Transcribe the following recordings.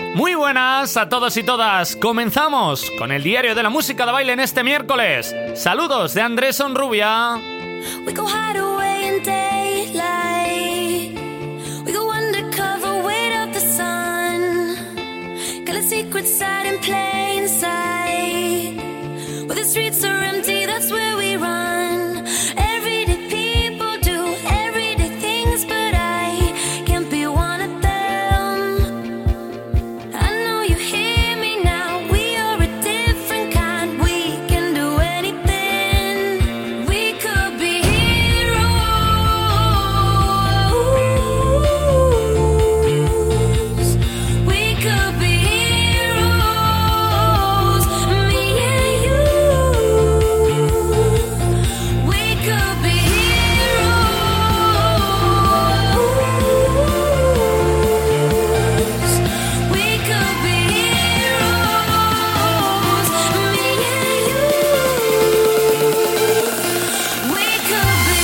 Muy buenas a todos y todas. Comenzamos con el diario de la música de baile en este miércoles. Saludos de Andrés Onrubia. We go hide away in daylight. We go undercover, wait out the sun. Got a secret side in plain sight. Where the streets are empty, that's where we run. Everyday people do everyday things, but I can't be one of them. I know you hear me now. We are a different kind. We can do anything. We could be heroes. We could be heroes. Me and you. We could be heroes. We could be heroes. Me and you. We could be.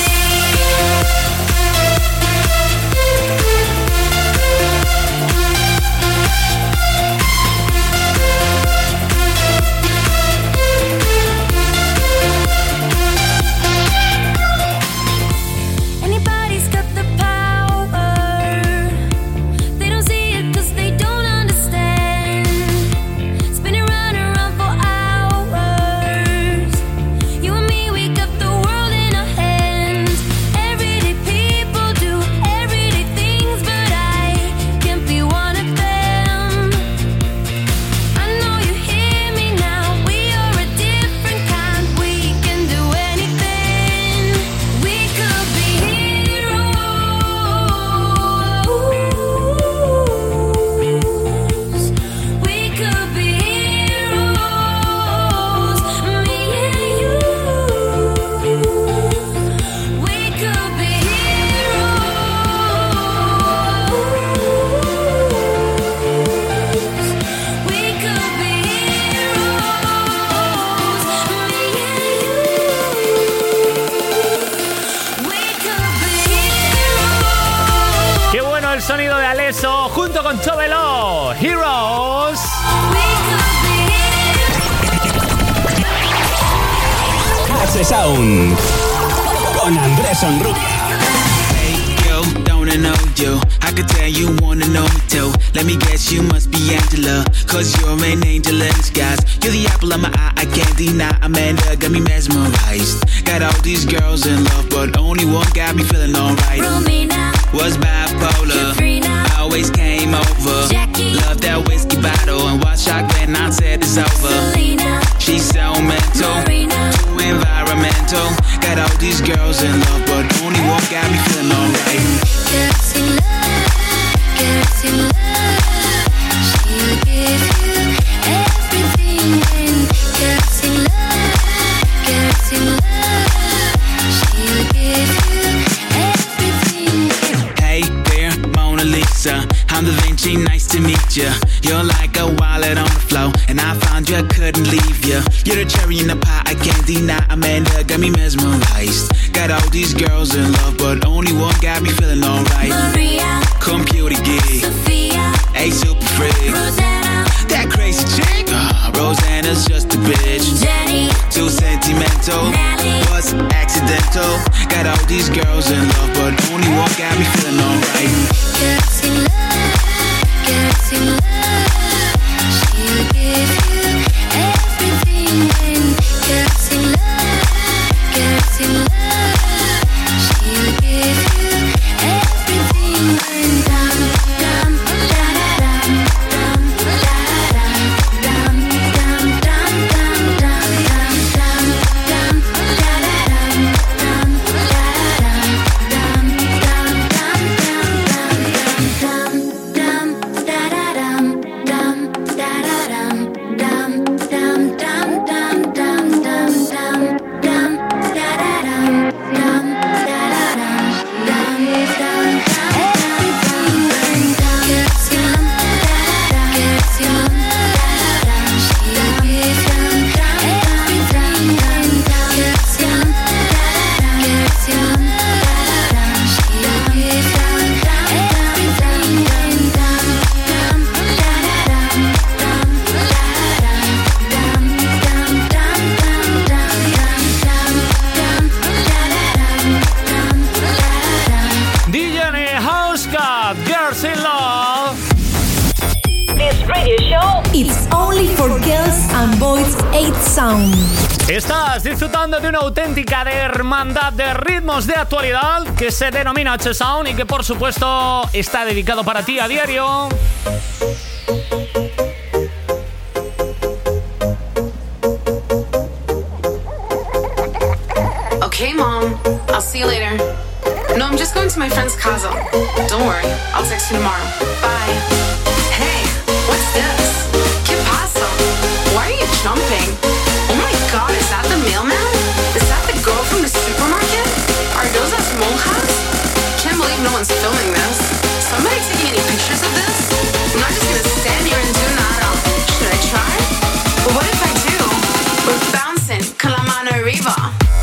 Anybody's got the power. They don't see it 'cause they don't understand. Spinning round and round for hours. You and me, we got the world in our hands. Everyday people do everyday things, but I can't be one of them. I know you hear me now. We are a different kind. We can do anything. We could be heroes. We could be heroes. Me and you. We could be heroes. We could be heroes. Me and you. We could be heroes. ¡Qué bueno el sonido de Alesso junto con Chovelo! Heroes. We could be Hace Sound con Andrés Onrubia. Hey, yo, don't I know you? I could tell you wanna know me too. Let me guess, you must be Angela, 'cause you're an angel in disguise. You're the apple of my eye, I can't deny. Amanda got me mesmerized. Got all these girls in love, but only one got me feeling alright. Romina, Was bipolar, Katrina, always came over. Jackie, Love that whiskey bottle and watch shocked when I said it's over. Selena, She's so mental, Marina, too environmental. Got all these girls in love, but only one got me feeling alright. girls in love, girls in love. She'll give you everything when girls in love, girls in love. She'll give you everything. Hey there, Mona Lisa, I'm Da Vinci, nice to meet ya. You're like a wallet on the floor, and I found you, I couldn't leave ya. You're the cherry in the pie, I can't deny. Amanda got me mesmerized. Got all these girls in love, but only one got me feeling alright. Maria, Computer geek, Sophia, a super freak. Rosanna, That crazy chick, Rosanna's just a bitch. Jenny, Too sentimental, Natalie, was accidental. Got all these girls in love, but only one got me feeling alright. girls in love, girls in love. She'll give you everything when girls in love, girls in love. She'll give you everything when dum dum da da dum dum da da dum dum dum dum dum dum dum da da dum dum da da dum dum dum dum dum dum. radio show. It's only for girls and boys 8 Sound. Estás disfrutando de una auténtica hermandad de ritmos de actualidad que se denomina H-Sound y que por supuesto está dedicado para ti a diario. Okay, Mom. I'll see you later. No, I'm just going to my friend's casa. Don't worry. I'll text you tomorrow. Bye. Hey, what's this? ¿Qué pasa? Why are you jumping? Oh my God, is that the mailman? Is that the girl from the supermarket? Are those us monjas? Can't believe no one's filming this. Somebody taking any pictures of this? I'm not just gonna stand here and do nada. Should I try? But what if I do? We're bouncing, con la mano arriba.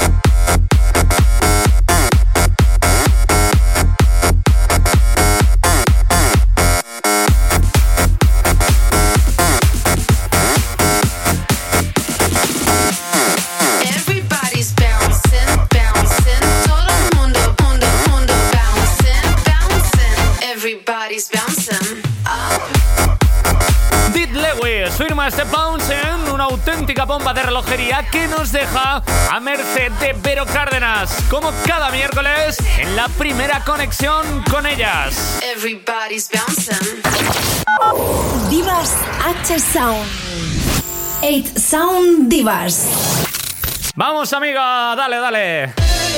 Firma este Bouncing, una auténtica bomba de relojería que nos deja a merced de Vero Cárdenas, como cada miércoles en la primera conexión con ellas. Everybody's bouncing. Divas H-Sound. 8 Sound Divas. Vamos, amiga, dale, dale.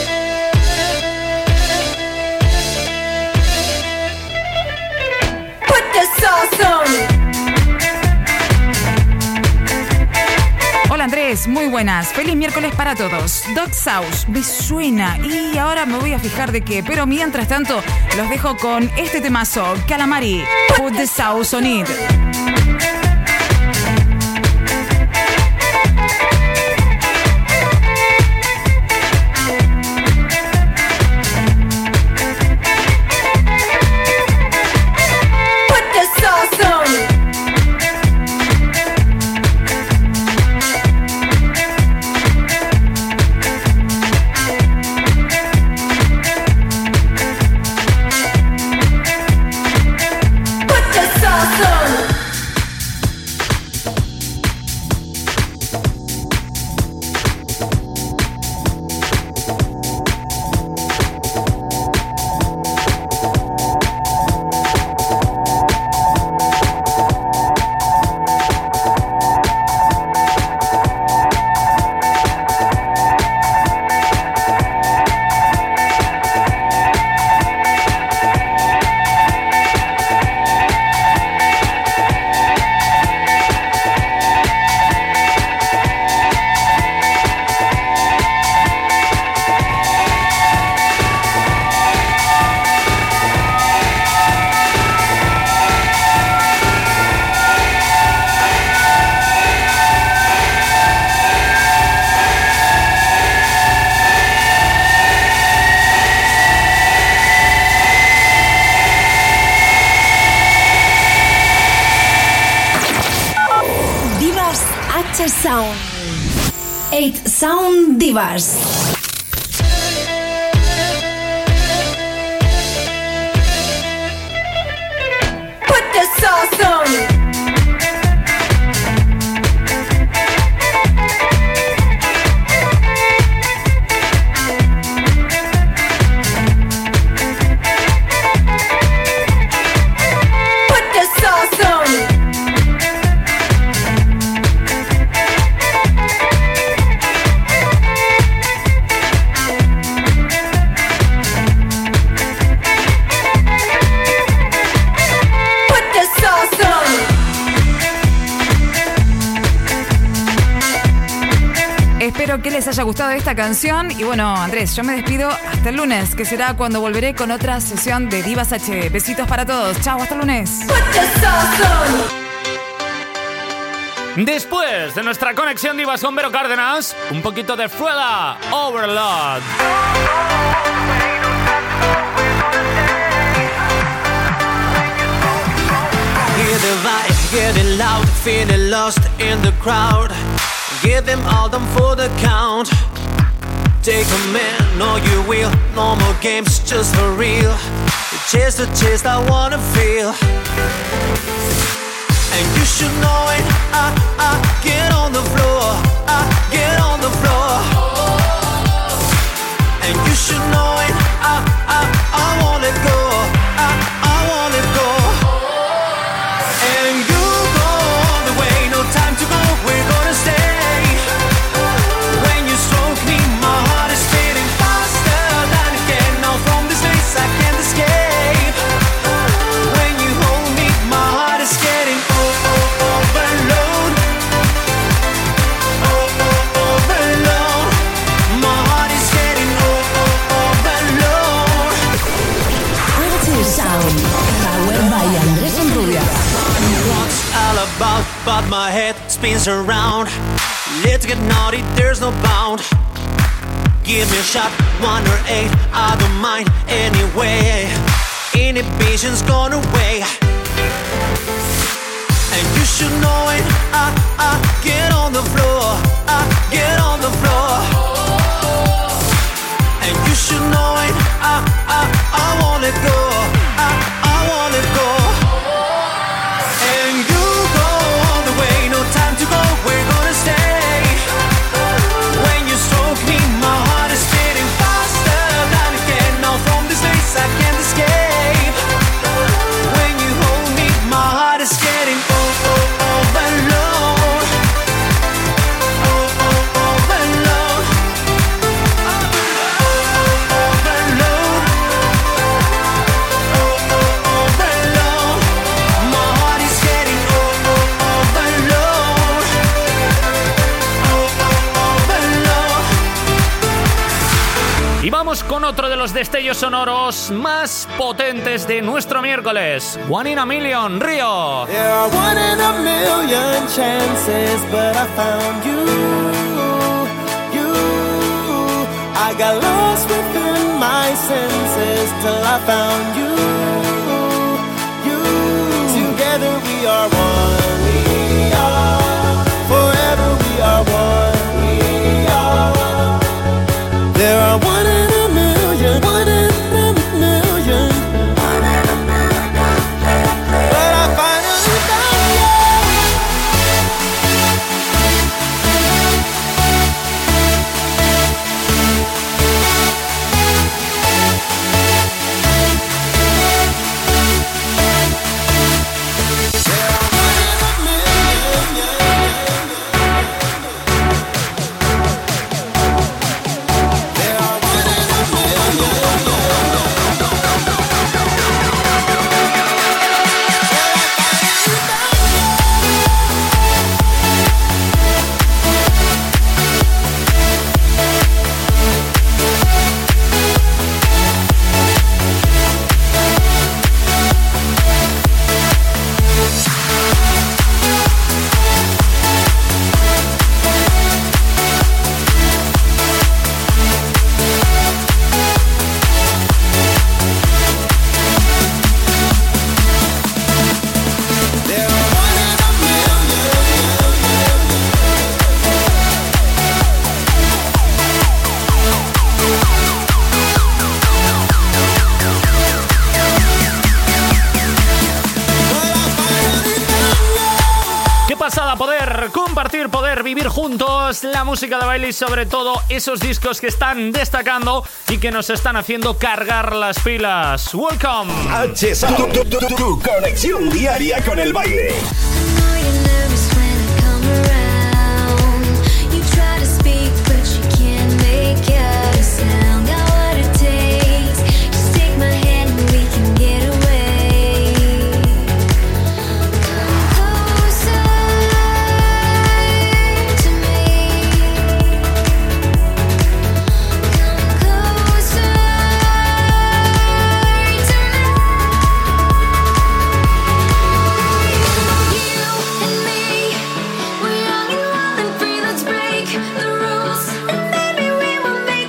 Put the sauce on. Hola Andrés, muy buenas. Feliz miércoles para todos. Dog Sauce, me suena y ahora me voy a fijar de qué. Pero mientras tanto, los dejo con este temazo, Calamari, Put the Sauce on It. Sound. 8 Sound Divas. Put the sauce on. Espero que les haya gustado esta canción. Y bueno, Andrés, yo me despido hasta el lunes, que será cuando volveré con otra sesión de Divas H. Besitos para todos. Chao, hasta el lunes. Después de nuestra conexión Divas con Vero Cárdenas, un poquito de Fruela, Overload. Hear the vibes getting loud, feeling lost in the crowd. Give them all them for the count. Take a man, no you will. No more games, just for real. Chase the chase I wanna feel. And you should know it. I get on the floor. I get on the floor. And you should know it. I won't let go. I won't let go. And you go all the way, no time to go. We're gonna stay. When you stroke me, my heart is beating faster than it can. Now from this place I can't escape. When you hold me, my heart is getting overload. Overload. My heart is getting overload. Active Sound, powered by Andrés Enrubia. What's all about, but my head spins around. Let's get naughty, there's no bound. Give me a shot, 1 or 8, I don't mind anyway. Inhibition's gone away. And you should know it. I get on the floor. I get on the floor. And you should know it. I won't let go. I won't let go. And you go all the way, no time to go. We're gonna stay. When you stroke me, my heart is beating faster than it can. Now from this place I can't escape. When you hold me, my heart is getting overload. Overload. Overload. Overload. My heart is getting overload. Overload. Y vamos con otro de los destellos sonoros más potentes de nuestro miércoles. One in a Million, Río. There are 1 in a million chances, but I found you. I got lost within my senses till I found you. Together we are one. We are forever. We are one. We are. There are 1 in a million. 1 in a million. But I finally found you. Poder compartir, poder vivir juntos la música de baile y sobre todo esos discos que están destacando y que nos están haciendo cargar las pilas. Welcome. H-Sound, tu conexión diaria con el baile. We're young and wild and free, let's break the rules. And maybe we will make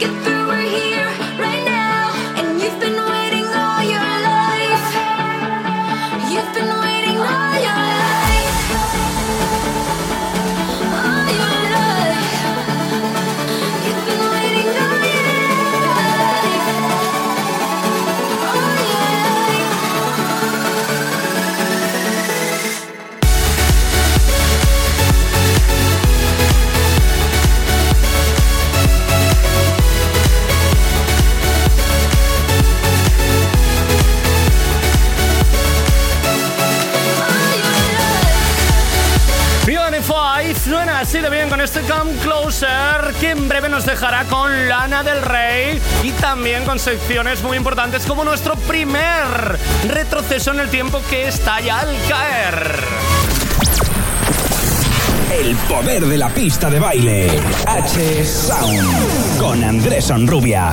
Suena así de bien con este Come Closer, que en breve nos dejará con Lana del Rey y también con secciones muy importantes como nuestro primer retroceso en el tiempo que está ya al caer. El poder de la pista de baile. H-Sound con Andrés Onrubia.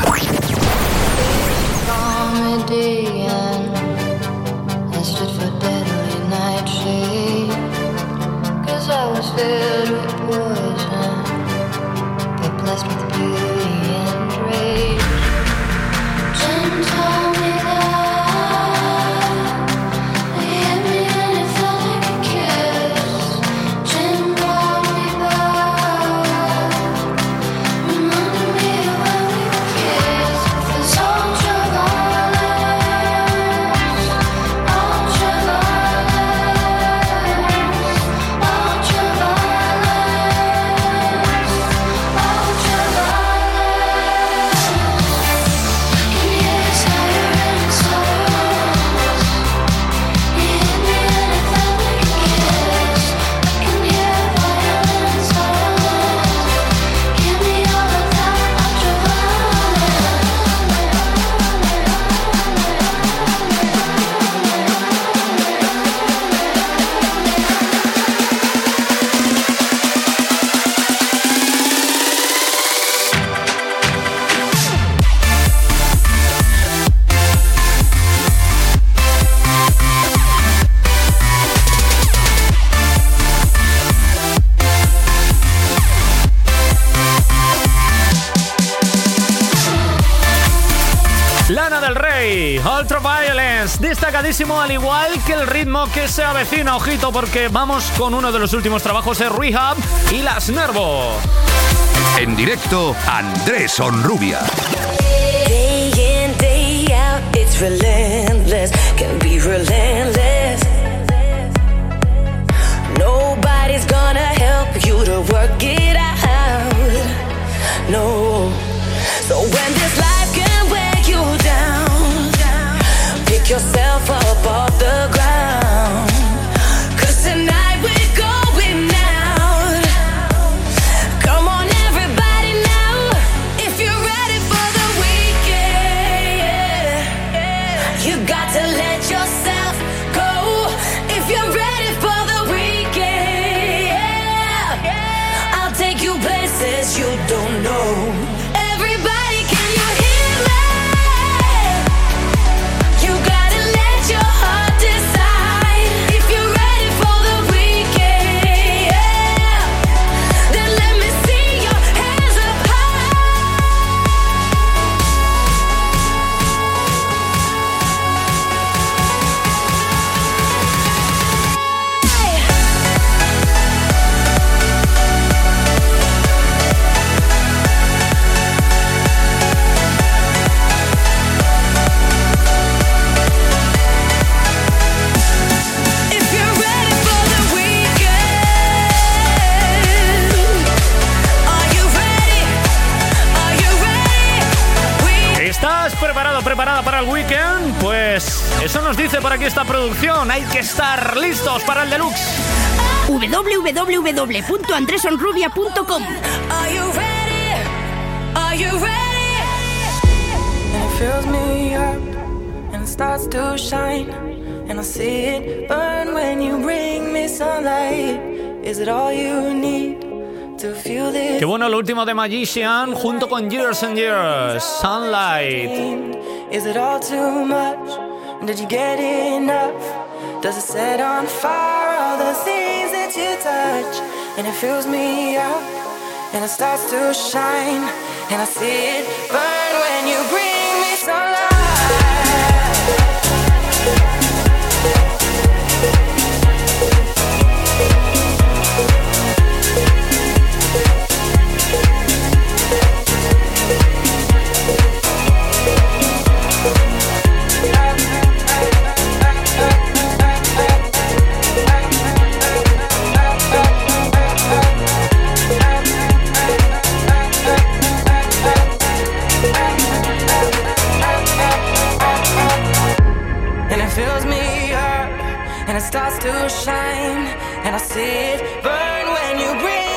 I was filled with poison, but blessed with beauty and grace. Jim told me that they hit me and it felt like a kiss. Jim brought me back, reminded me of when we were kids. It's ultraviolet, ultraviolet. Ultraviolence, destacadísimo al igual que el ritmo que se avecina, ojito porque vamos con uno de los últimos trabajos de Rehab y Las Nervo. En directo, Andrés Onrubia. Day in, day out, it's relentless, can be relentless. Nobody's gonna help you to work it out, no. So when this life can wear you down, pick yourself up off the ground, 'cause tonight we're going out. Come on everybody now, if you're ready for the weekend, you got to let yourself go. If you're ready for the weekend, I'll take you places you don't know. Everybody, can you hear me? You gotta let your heart decide. If you're ready for the weekend, then let me see your hands up ¿Preparada para el weekend? Pues eso nos dice por aquí esta producción. Hay que estar listos para el deluxe. www.andresonrubia.com. Are you ready? Are you ready? And it fills me up and it starts to shine, and I see it burn when you bring me sunlight. Is it all you need? Qué bueno lo último de Magician junto con Years and Years, Sunlight. Is it all too much? Did you get enough? Does it set on fire all the things that you touch? And it fills me up and it starts to shine, and I see it burn when you bring me sunlight. And it starts to shine, and I see it burn when you bring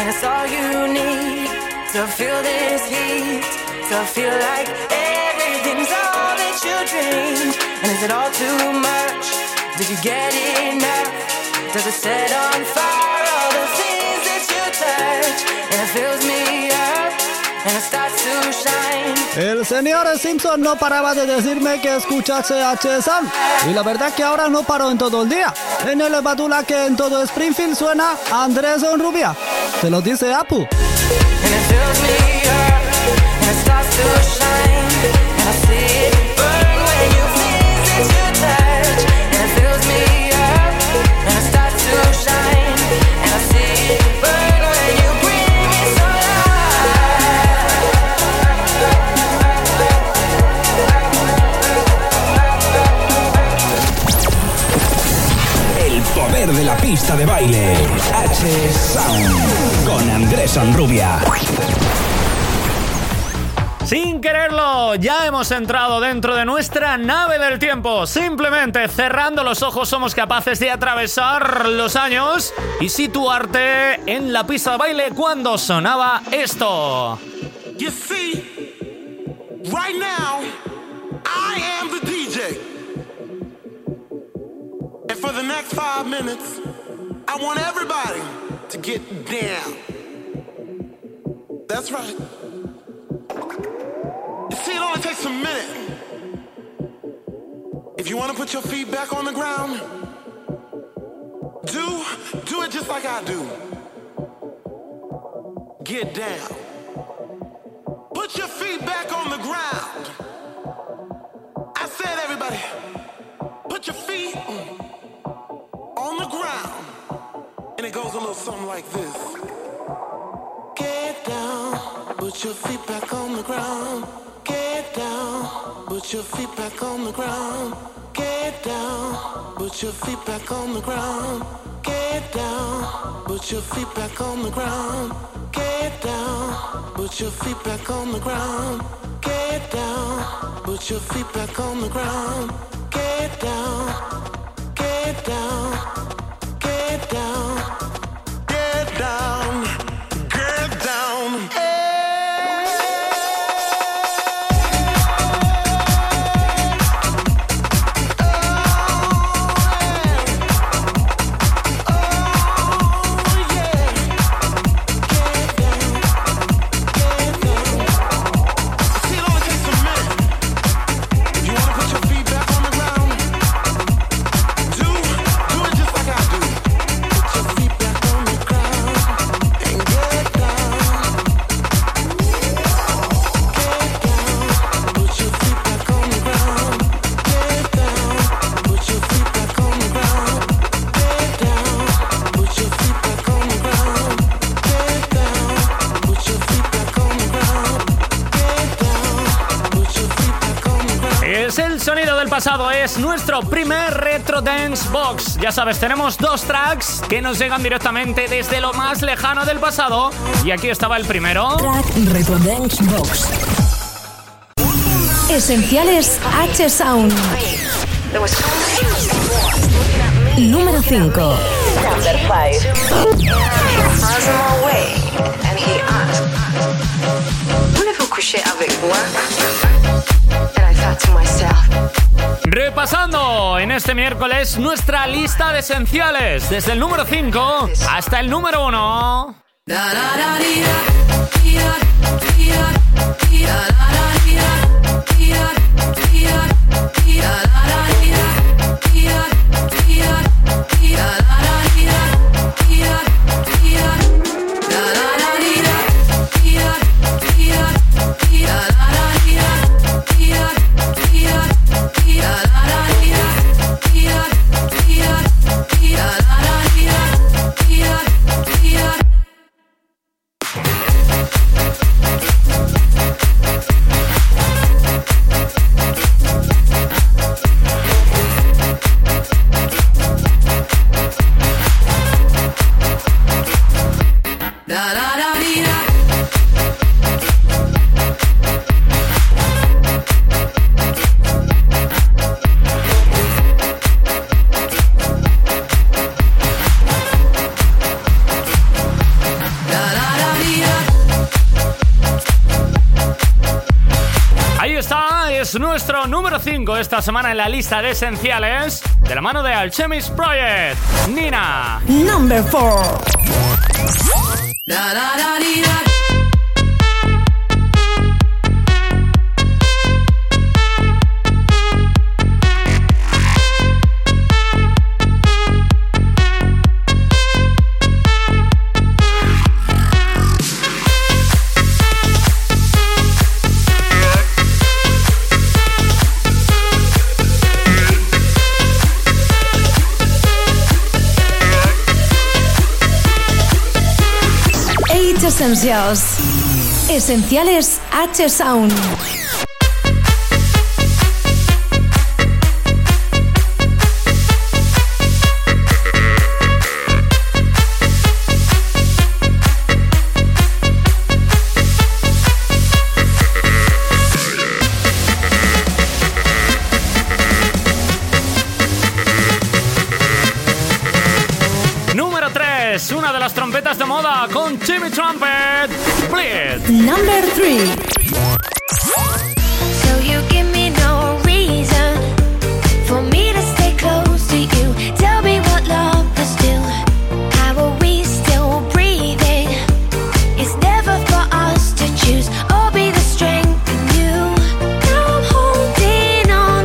and it's all you need to feel this heat, to feel like everything's all that you dreamed. And is it all too much? Did you get enough? Does it set on fire all the things that you touch? And it fills me up, and it starts to shine. El señor Simpson no paraba de decirme que escuchase H Sound, y la verdad que ahora no paro en todo el día. En el Badula que en todo Springfield suena Andrés Onrubia. Se lo dice Apu. And it fills me up, and it starts to shine. And I see it burn when you things that you touch. And it fills me up, and it starts to shine. And I see it burn when you bring me El poder de la pista de baile. H Sound con Andrés Onrubia. Sin quererlo, ya hemos entrado dentro de nuestra nave del tiempo. Simplemente cerrando los ojos somos capaces de atravesar los años y situarte en la pista de baile cuando sonaba esto. You see, right now, I am the DJ. And for the next 5 minutes, I want everybody to get down. That's right. You see, it only takes a minute. If you want to put your feet back on the ground, do it just like I do. Get down. Put your feet back on the ground. I said, everybody, put your feet on the ground. And it goes a little something like this. Get down, put your feet back on the ground. Get down, put your feet back on the ground. Get down, put your feet back on the ground. Get down, put your feet back on the ground. Get down, put your feet back on the ground. Get down, put your feet back on the ground. Get down, get down, get down, get down, get down. Pasado es nuestro primer Retro Dance Box. Ya sabes, tenemos 2 tracks que nos llegan directamente desde lo más lejano del pasado. Y aquí estaba el primero. Track Retro Dance Box. Esenciales H Sound. Número 5. Number 5. Repasando en este miércoles nuestra lista de esenciales, desde el número 5 hasta el número 1. es nuestro número 5 esta semana en la lista de esenciales, de la mano de Alchemist Project, Nina. Number 4. Essentials. Esenciales H-Sound. Una de las trompetas de moda con Jimmy Trumpet, Bleed. Number 3. So you give me no reason for me to stay close to you. Tell me what love is still. How are we still breathing? It's never for us to choose or be the strength in you. Now I'm holding on.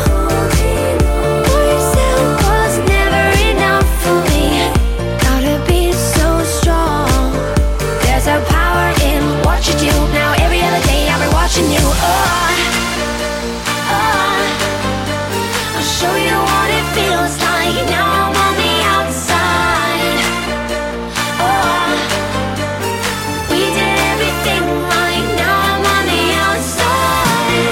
What you said was never enough for me. Gotta be so strong. There's a power in what you do. Now every other day I'll be watching you. I'll show you what it feels like. Now I'm on the outside. We did everything right. Now I'm on the outside.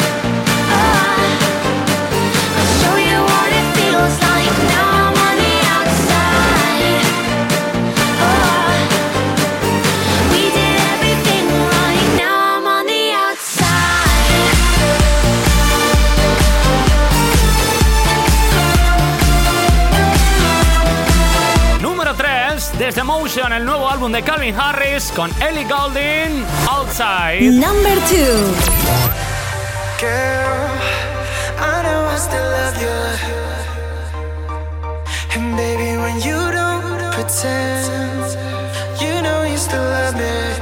I'll show you what it feels like. Now I'm on the outside. We did everything right. Now I'm on the outside. Número 3, desde Motion, el nuevo álbum de Calvin Harris con Ellie Goulding, Outside. Number 2. Girl, I know I still love you. And baby, when you don't pretend, you know you still love me.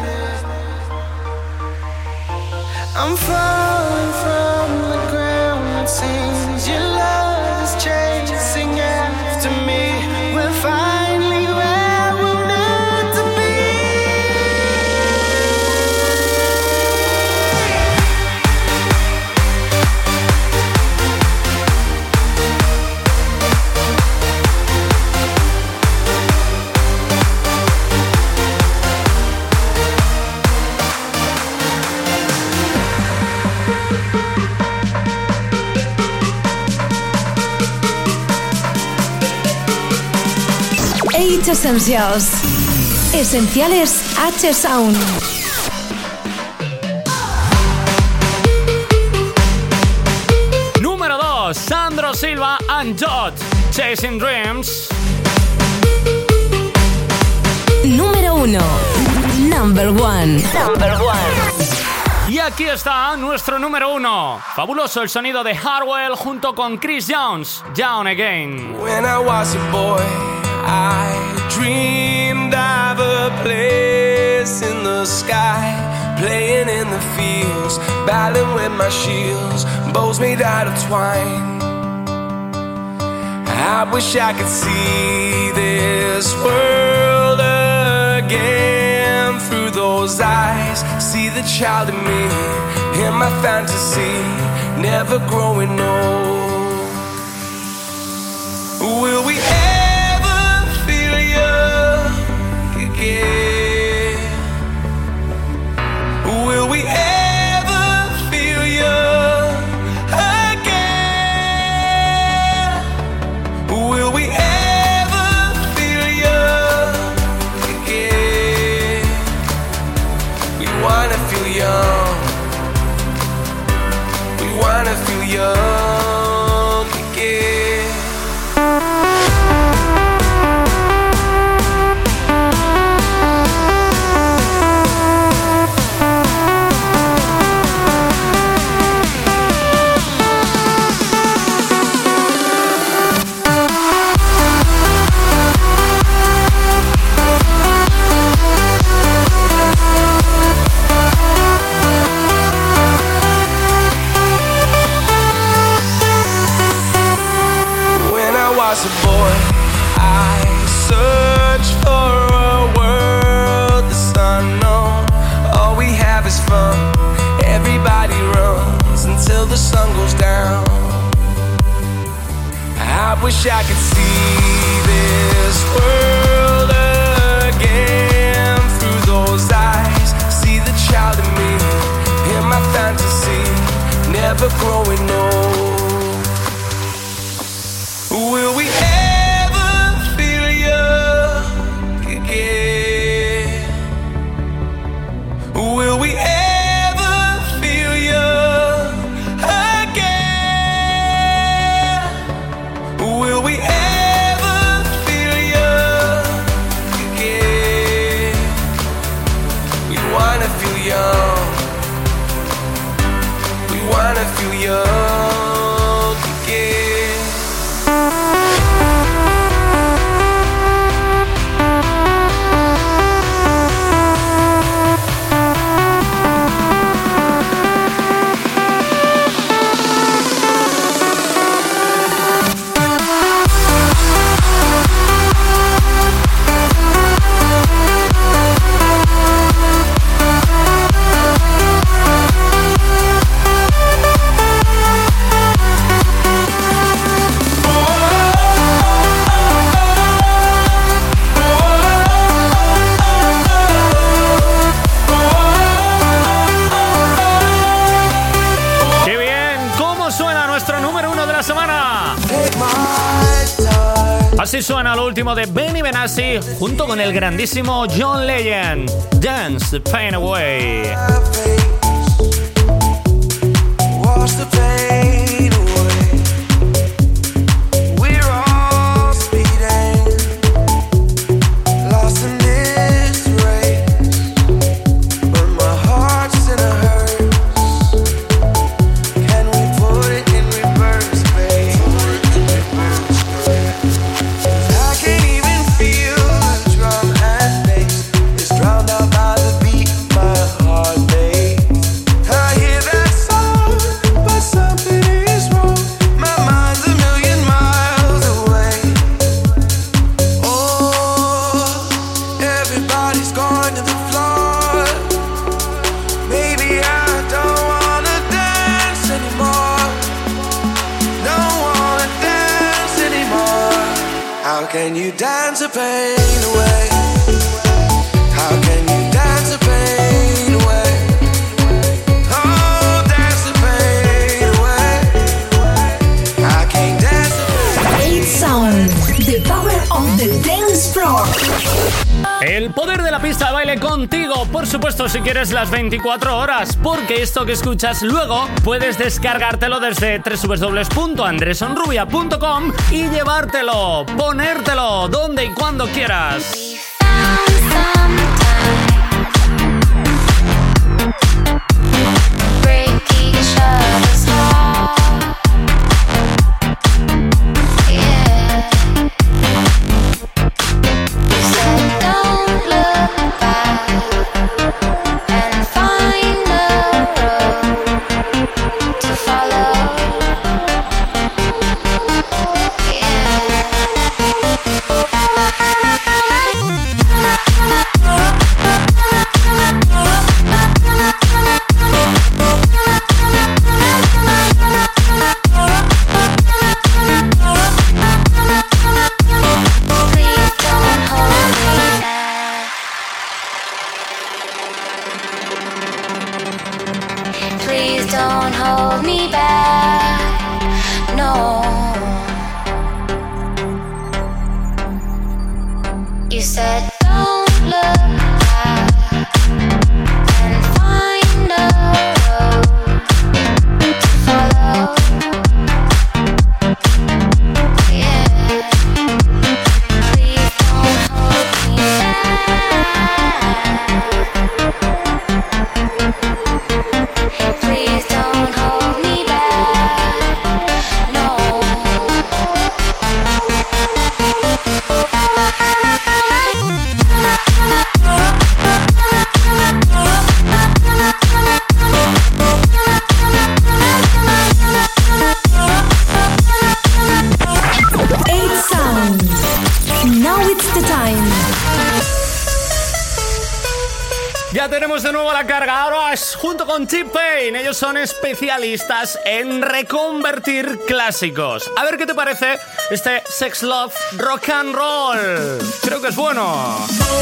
I'm falling from the ground. It seems your love is chasing after me. We're finally where we're meant to be. Essentials. Esenciales H-Sound. Número 2, Sandro Silva and Jot, Chasing Dreams. Número 1. Number 1. Y aquí está nuestro número 1. Fabuloso el sonido de Hardwell junto con Chris Jones, Down Again. When I was a boy, I dreamed of a place in the sky, playing in the fields, battling with my shields, bows made out of twine. I wish I could see this world again through those eyes, see the child in me, in my fantasy, never growing old. Will we ever feel young again? Will we ever feel young again? Will we ever feel young again? We wanna feel young. We wanna feel young again. wish I could see this world again through those eyes. See the child in me, in my fantasy, never growing old. Will we ever feel young again? Will we ever feel young again? Will we ever feel young again? We wanna feel young. We wanna feel young again. Así suena lo último de Benny Benassi junto con el grandísimo John Legend. Dance the Pain Away. Wash the pain away. We're all speeding, lost in this race. But my heart's in a hearse. Can we put it in reverse, babe? I can't even feel the drum and bass. It's drowned out by the beat my heart makes. I hear that song, but something is wrong. My mind's a million miles away. Oh, everybody's going to the floor. Maybe I don't wanna dance anymore. Don't wanna dance anymore. How can you dance the pain away? How can you dance the pain away? Oh, dance the pain away. I can't dance the pain. 8 Sound, the power of the dance floor. El poder de la pista de baile contigo, por supuesto, si quieres las 24 horas, porque esto que escuchas luego puedes descargártelo desde www.andresonrubia.com y llevártelo, ponértelo donde y cuando quieras. Please don't hold me back, no. You said don't look back and find a road to follow. Yeah, please don't hold me back. Please don't hold me back, no. Now it's the time. Ya tenemos de nuevo la carga. Ahora es junto con T-Pain. Ellos son especialistas en reconvertir clásicos. A ver qué te parece este Sex, Love, Rock and Roll. Creo que es bueno.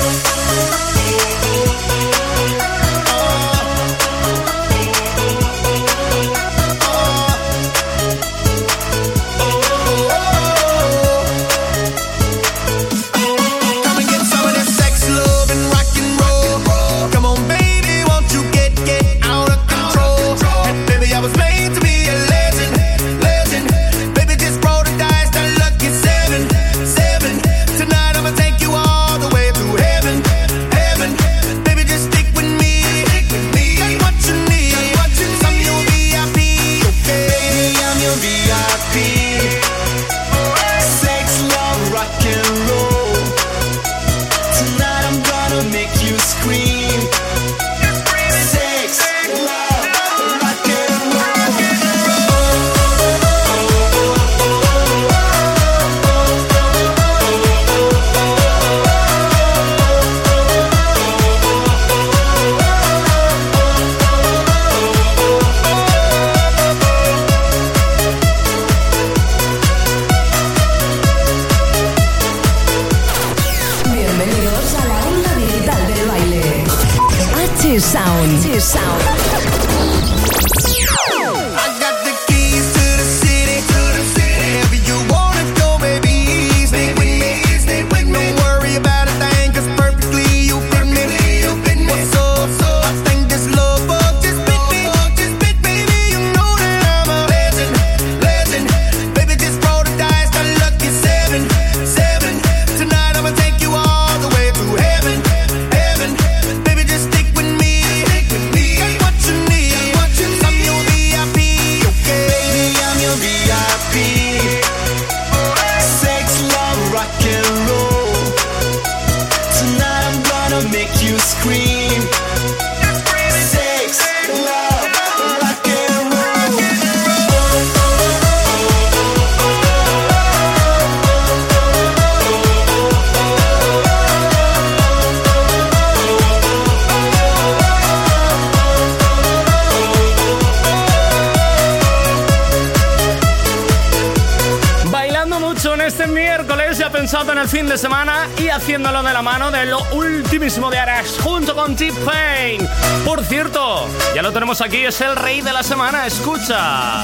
Pensando en el fin de semana y haciéndolo de la mano de lo ultimísimo de Arash junto con T-Pain. Por cierto, ya lo tenemos aquí, es el rey de la semana. Escucha.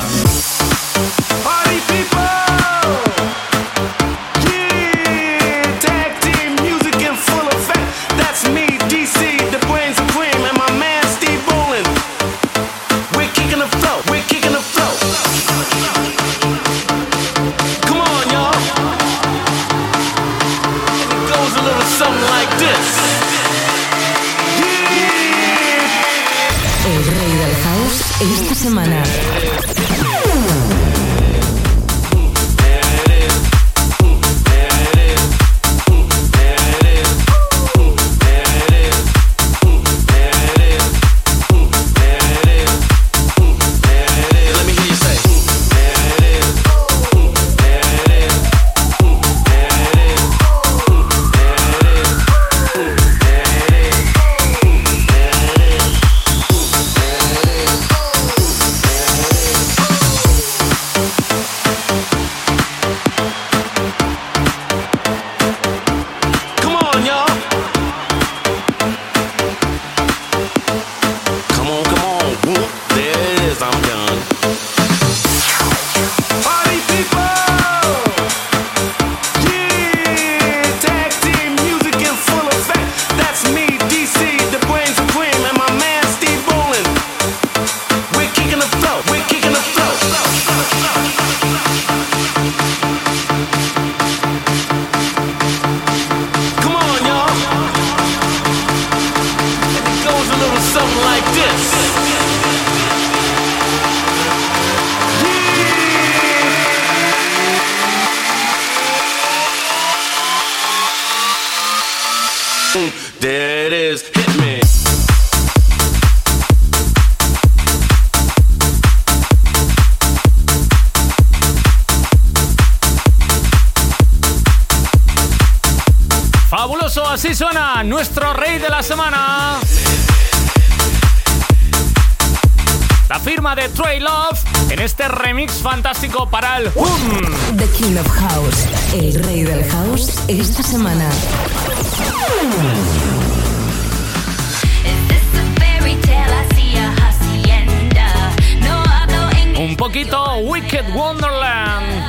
Party people. Yeah, tag team music in full effect. That's me, DC, the brain supreme, and my man Steve Bolin. We're kicking the flow, we're kicking the flow. Come on, y'all. A little something like this. Yeah. El rey del house esta semana. There it is, hit me. Fabuloso, así suena nuestro rey de la semana. esta firma de Trey Love en este remix fantástico para el The King of House, el rey del house, esta semana. Un poquito Wicked Wonderland.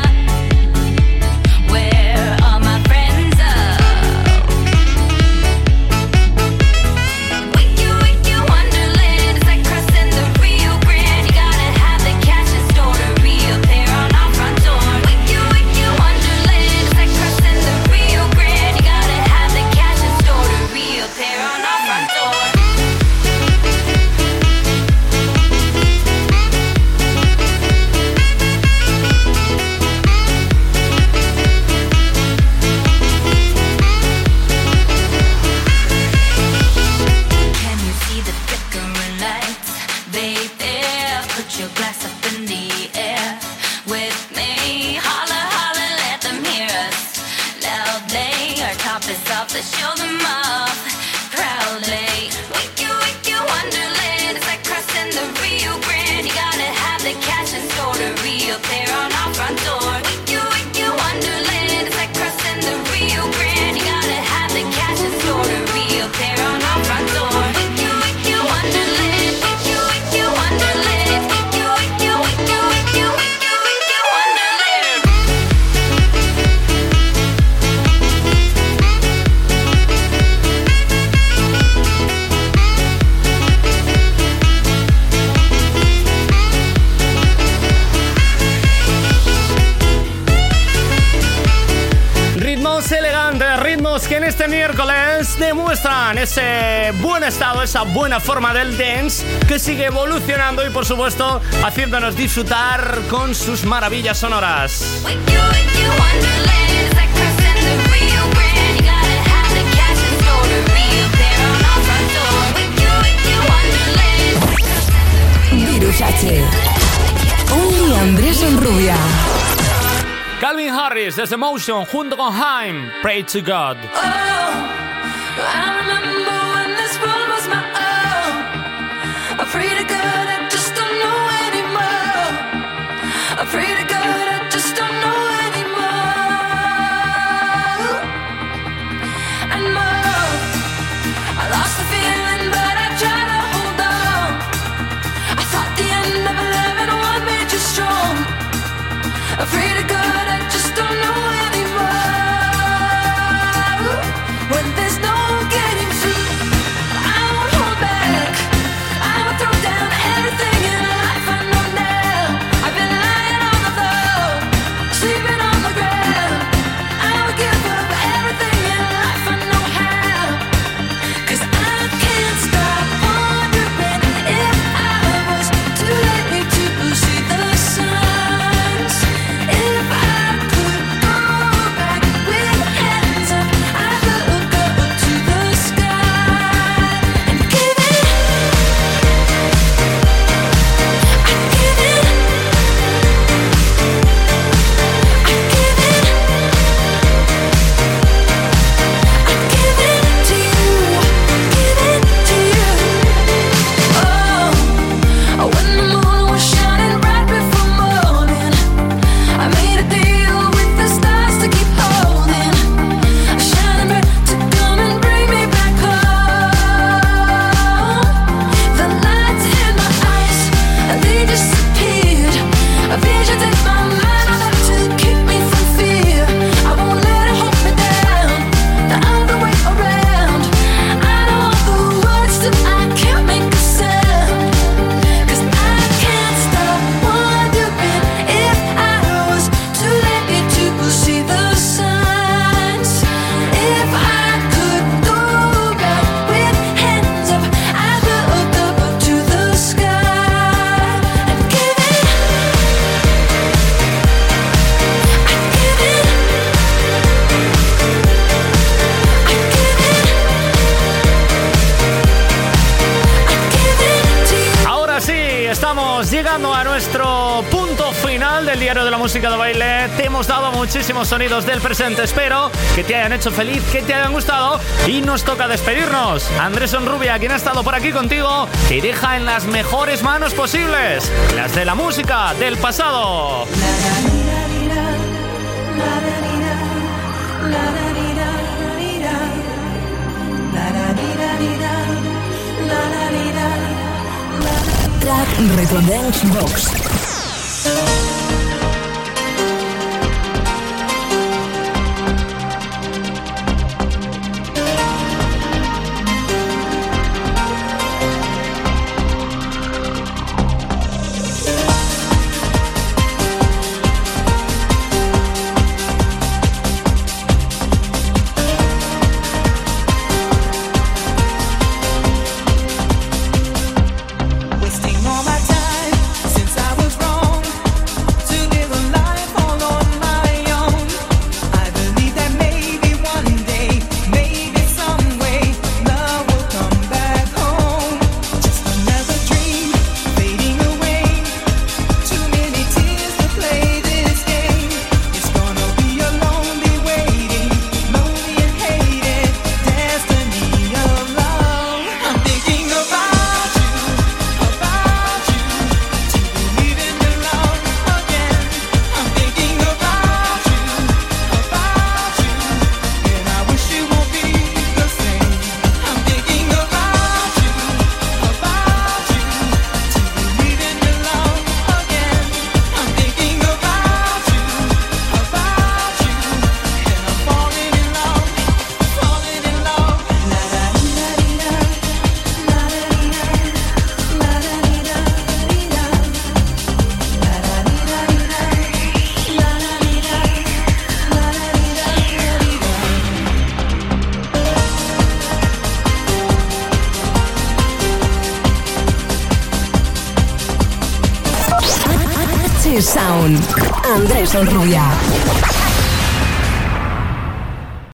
Que en este miércoles demuestran ese buen estado, esa buena forma del dance que sigue evolucionando y por supuesto haciéndonos disfrutar con sus maravillas sonoras. Virus H. Only Andrés Rubia. Calvin Harris desde Motion junto con Haim, Pray to God. I remember when this world was my own. I pray to God, I just don't know anymore. I pray to God, I just don't know anymore. And more, I lost the feeling, but I try to hold on. I thought the end of 11-1 made you strong. I pray to God, I just don't know anymore. When there's no getting through, I won't hold back. I will throw down everything in life I know now. I've been lying on the floor, sleeping on the ground. I will give up everything in life I know how. 'Cause I can't stop wondering if I was too late to see the signs. If I could go back with hands up, I'd look up to the sky and give it. I'd give it. I'd give it. I'd give it to you. Give it to you. Oh, when the moon was shining bright before morning, I made a deal with the stars to keep holding. A shining bright to come and bring me back home. The lights in my eyes, they disappeared. A vision in my mind, enough to keep me from fear. I won't let it hold me down, the other way around. I know all the words that I can't make a sound. 'Cause I can't stop wondering if I was too late to see the signs. If I could go back with hands up, I'd look up to the sky and give it. I'd give it. I'd give it. I'd give it to you. Ahora sí, estamos llegando a nuestro punto final final del diario de la música de baile. Te hemos dado muchísimos sonidos del presente. Espero que te hayan hecho feliz, que te hayan gustado. Y nos toca despedirnos. Andrés Onrubia, quien ha estado por aquí contigo, te deja en las mejores manos posibles, las de la música del pasado. Track Retro Dance Box. Sound. Andrés Onrubia.